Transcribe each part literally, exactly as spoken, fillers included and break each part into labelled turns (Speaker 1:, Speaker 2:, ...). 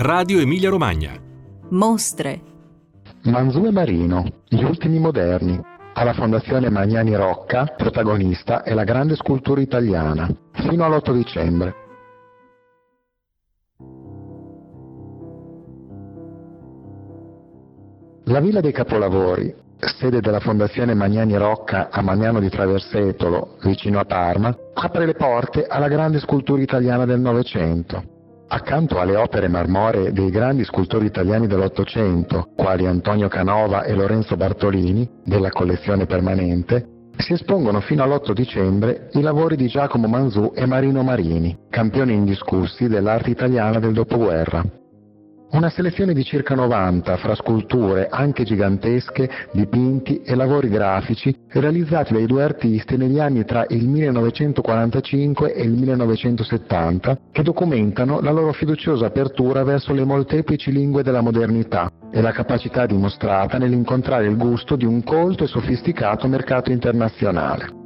Speaker 1: Radio Emilia Romagna.
Speaker 2: Mostre.
Speaker 3: Manzù e Marino, gli ultimi moderni. Alla Fondazione Magnani Rocca, protagonista è la grande scultura italiana, fino all'otto dicembre. La Villa dei Capolavori, sede della Fondazione Magnani Rocca a Magnano di Traversetolo, vicino a Parma, apre le porte alla grande scultura italiana del Novecento. Accanto alle opere marmoree dei grandi scultori italiani dell'Ottocento, quali Antonio Canova e Lorenzo Bartolini, della collezione permanente, si espongono fino all'otto dicembre i lavori di Giacomo Manzù e Marino Marini, campioni indiscussi dell'arte italiana del dopoguerra. Una selezione di circa novanta fra sculture, anche gigantesche, dipinti e lavori grafici realizzati dai due artisti negli anni tra il millenovecentoquarantacinque e il millenovecentosettanta, che documentano la loro fiduciosa apertura verso le molteplici lingue della modernità e la capacità dimostrata nell'incontrare il gusto di un colto e sofisticato mercato internazionale.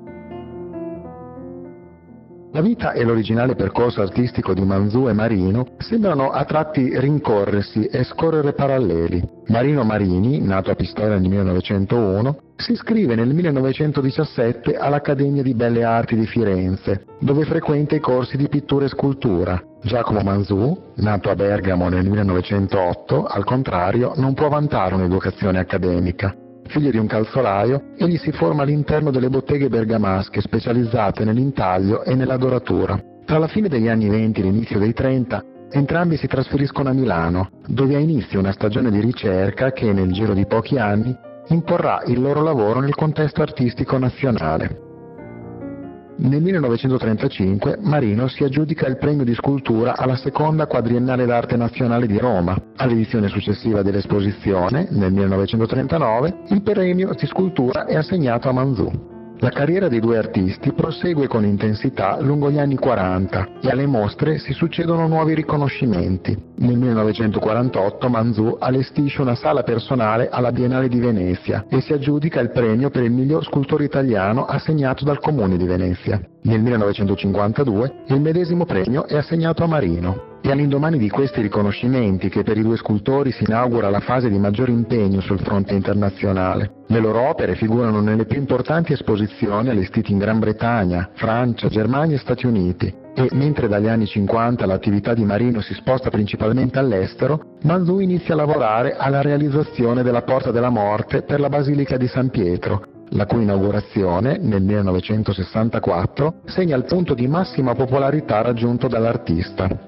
Speaker 3: La vita e l'originale percorso artistico di Manzù e Marino sembrano a tratti rincorrersi e scorrere paralleli. Marino Marini, nato a Pistoia nel millenovecentouno, si iscrive nel millenovecentodiciassette all'Accademia di Belle Arti di Firenze, dove frequenta i corsi di pittura e scultura. Giacomo Manzù, nato a Bergamo nel millenovecentootto, al contrario, non può vantare un'educazione accademica. Figlio di un calzolaio, egli si forma all'interno delle botteghe bergamasche specializzate nell'intaglio e nella doratura. Tra la fine degli anni venti e l'inizio dei trenta, entrambi si trasferiscono a Milano, dove ha inizio una stagione di ricerca che, nel giro di pochi anni, imporrà il loro lavoro nel contesto artistico nazionale. Nel millenovecentotrentacinque Marino si aggiudica il premio di scultura alla seconda quadriennale d'arte nazionale di Roma. All'edizione successiva dell'esposizione, nel millenovecentotrentanove, il premio di scultura è assegnato a Manzù. La carriera dei due artisti prosegue con intensità lungo gli anni quaranta e alle mostre si succedono nuovi riconoscimenti. Nel millenovecentoquarantotto Manzù allestisce una sala personale alla Biennale di Venezia e si aggiudica il premio per il miglior scultore italiano assegnato dal Comune di Venezia. Nel millenovecentocinquantadue il medesimo premio è assegnato a Marino. E all'indomani di questi riconoscimenti che per i due scultori si inaugura la fase di maggior impegno sul fronte internazionale. Le loro opere figurano nelle più importanti esposizioni allestite in Gran Bretagna, Francia, Germania e Stati Uniti. E mentre dagli anni cinquanta l'attività di Marino si sposta principalmente all'estero, Manzù inizia a lavorare alla realizzazione della Porta della Morte per la Basilica di San Pietro, la cui inaugurazione, nel millenovecentosessantaquattro, segna il punto di massima popolarità raggiunto dall'artista.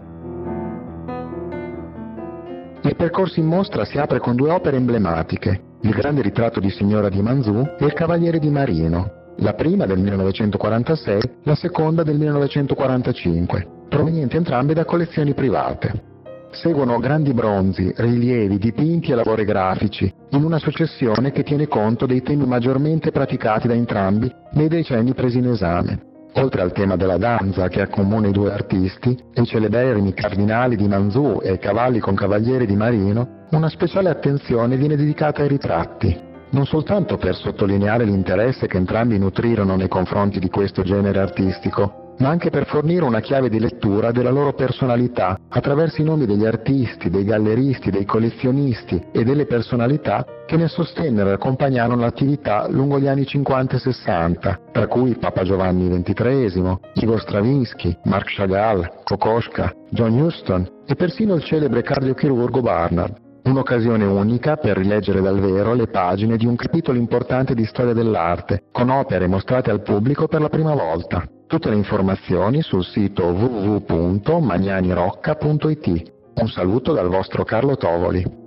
Speaker 3: Il percorso in mostra si apre con due opere emblematiche, il grande ritratto di signora di Manzù e il Cavaliere di Marino, la prima del millenovecentoquarantasei, la seconda del millenovecentoquarantacinque, provenienti entrambe da collezioni private. Seguono grandi bronzi, rilievi, dipinti e lavori grafici, in una successione che tiene conto dei temi maggiormente praticati da entrambi nei decenni presi in esame. Oltre al tema della danza che accomuna i due artisti, e i celeberrimi cardinali di Manzù e i cavalli con cavaliere di Marino, una speciale attenzione viene dedicata ai ritratti, non soltanto per sottolineare l'interesse che entrambi nutrirono nei confronti di questo genere artistico, ma anche per fornire una chiave di lettura della loro personalità attraverso i nomi degli artisti, dei galleristi, dei collezionisti e delle personalità che ne sostennero e accompagnarono l'attività lungo gli anni cinquanta e sessanta, tra cui Papa Giovanni ventitreesimo, Igor Stravinsky, Marc Chagall, Kokoschka, John Huston e persino il celebre cardiochirurgo Barnard. Un'occasione unica per rileggere dal vero le pagine di un capitolo importante di storia dell'arte, con opere mostrate al pubblico per la prima volta. Tutte le informazioni sul sito w w w punto magnanirocca punto i t. Un saluto dal vostro Carlo Tovoli.